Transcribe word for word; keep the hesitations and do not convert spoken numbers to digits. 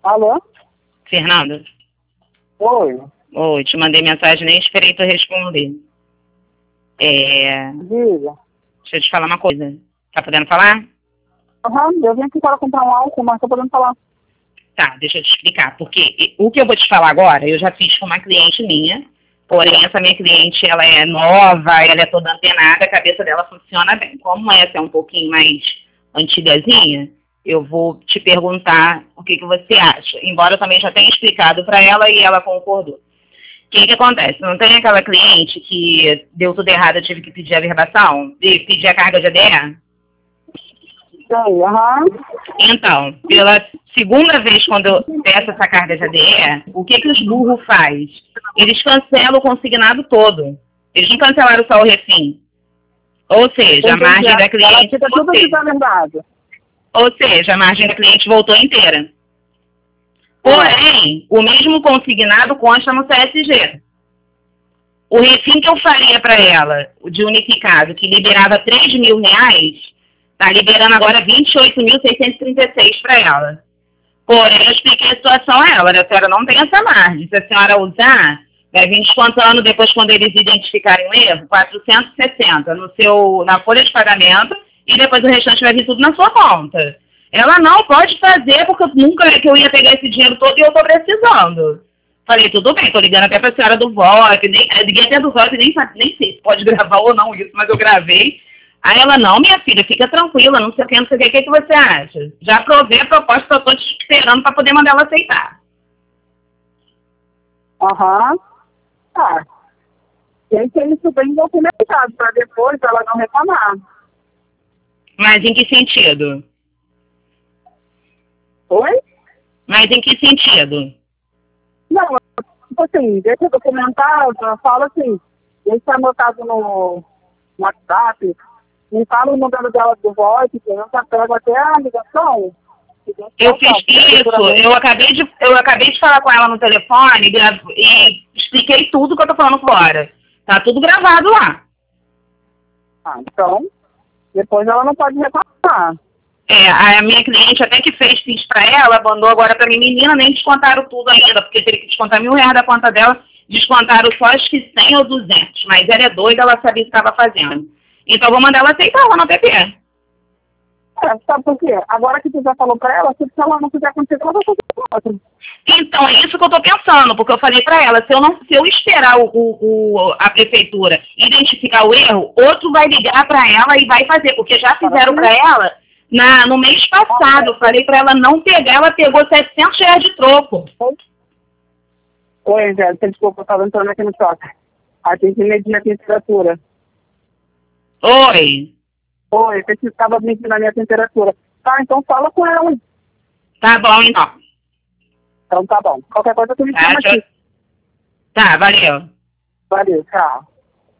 Alô? Fernanda? Oi. Oi, te mandei mensagem, nem esperei tu responder. É... Diga. Deixa eu te falar uma coisa. Tá podendo falar? Aham, eu vim aqui para comprar um álcool, mas tô podendo falar. Tá, deixa eu te explicar. Porque o que eu vou te falar agora, eu já fiz com uma cliente minha. Porém, essa minha cliente, ela é nova, ela é toda antenada, a cabeça dela funciona bem. Como essa é um pouquinho mais antigazinha, eu vou te perguntar o que, que você acha. Embora eu também já tenha explicado para ela e ela concordou. O que, que acontece? Não tem aquela cliente que deu tudo errado, eu tive que pedir a verbação? E pedir a carga de A D E? Sei, aham. Então, pela segunda vez quando eu peço essa carga de A D E, o que, que os burros faz? Eles cancelam o consignado todo. Eles não cancelaram só o refim. Ou seja, a margem da cliente... Ela fica tudo desalinhado. Ou seja, a margem da cliente voltou inteira. Porém, o mesmo consignado consta no C S G. O refim que eu faria para ela, o de unificado, que liberava três mil reais, está liberando agora vinte e oito mil seiscentos e trinta e seis para ela. Porém, eu expliquei a situação a ela, né? A senhora não tem essa margem. Se a senhora usar, vai vir descontando depois, quando eles identificarem o erro, quatrocentos e sessenta no seu, na folha de pagamento, e depois o restante vai vir tudo na sua conta. Ela não pode fazer, porque nunca é que eu ia pegar esse dinheiro todo e eu tô precisando. Falei, tudo bem, tô ligando até pra senhora do V O P, nem, liguei até do V O P, nem, nem sei se pode gravar ou não isso, mas eu gravei. Aí ela, não, minha filha, fica tranquila, não sei o que, não sei o que, o que, que você acha? Já aprovei a proposta, só tô te esperando pra poder mandar ela aceitar. Aham. Tá. Tem que ter isso bem documentado, pra depois ela não reclamar. Mas em que sentido? Oi? Mas em que sentido? Não, tipo assim, deixa documentado, fala assim, deixa anotado no WhatsApp, me fala o número dela do voice, que eu já pego até a ligação. Eu fiz isso, eu acabei, de, eu acabei de falar com ela no telefone e, e expliquei tudo que eu tô falando fora. Tá tudo gravado lá. Ah, então, depois ela não pode reclamar. É, a minha cliente até que fez, fiz pra ela, mandou agora pra minha menina, nem descontaram tudo ainda, porque teria que descontar mil reais da conta dela, descontaram só acho que cem ou duzentos, mas ela é doida, ela sabia o que estava fazendo. Então eu vou mandar ela aceitar lá no P P. É, sabe por quê? Agora que tu já falou pra ela, se ela não quiser acontecer, ela vai fazer com outra. Então, é isso que eu tô pensando, porque eu falei pra ela, se eu, não, se eu esperar o, o, a prefeitura identificar o erro, outro vai ligar pra ela e vai fazer, porque já fizeram pra ela na, no mês passado. Eu falei pra ela não pegar, ela pegou setecentos reais de troco. Oi, Angélica, desculpa, eu tava entrando aqui no choque. Aqui que medir a temperatura. Oi. Oi, você estava medindo a minha temperatura. Tá, então fala com ela. Tá bom, então. Então tá bom. Qualquer coisa tu me chama aqui. Tá, valeu. Valeu, tchau.